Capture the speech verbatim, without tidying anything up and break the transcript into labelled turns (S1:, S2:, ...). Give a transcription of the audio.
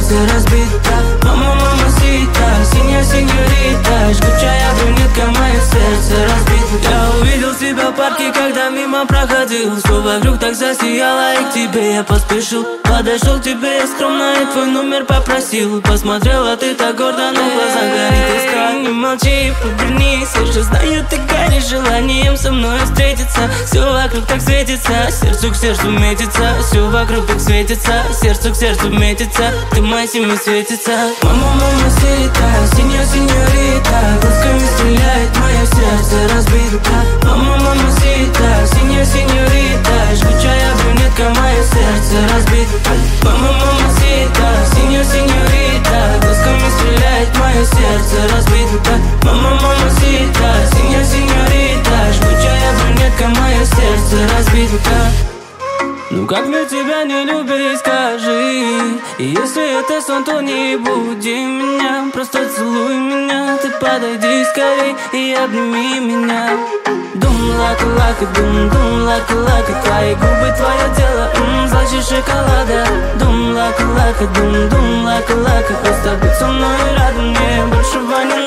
S1: сердце разбито. Мама, мамасита, синяя сеньорита, жгучая брюнетка, мое сердце разбито. Я увидел тебя в парке, когда мимо проходил. Все вокруг так засияло, и к тебе я поспешил. Подошел к тебе, я скромно и твой номер попросил. Посмотрела, ты так гордо, но в глазах горит искра. Не молчи, повернись, я же знаю, ты горишь желанием со мной встретиться. Все вокруг так светится, сердцу к сердцу метится. Все вокруг так светится, сердцу к сердцу метится. Ты моя семья светится. Мама, мамасита, синяя сеньорита, глазками стреляет, мое сердце разбито. Мама, мамасита, синяя сеньорита, жгучая брюнетка, мое сердце разбито. Мама, мамасита, синяя сеньорита, глазками стреляет, мое сердце разбито. Мама, мамасита, синяя сеньорита, жгучая брюнетка, мое сердце разбито. Ну как мне тебя не любить, скажи. И если это сон, то не буди меня. Просто целуй меня, ты подойди скорей и обними меня. Дум лака лака, дум дум лака лака, твои губы, твое тело, ммм, слаще шоколада. Дум лака лака, дум дум лака лака, просто будь со мной рядом, мне большего не надо.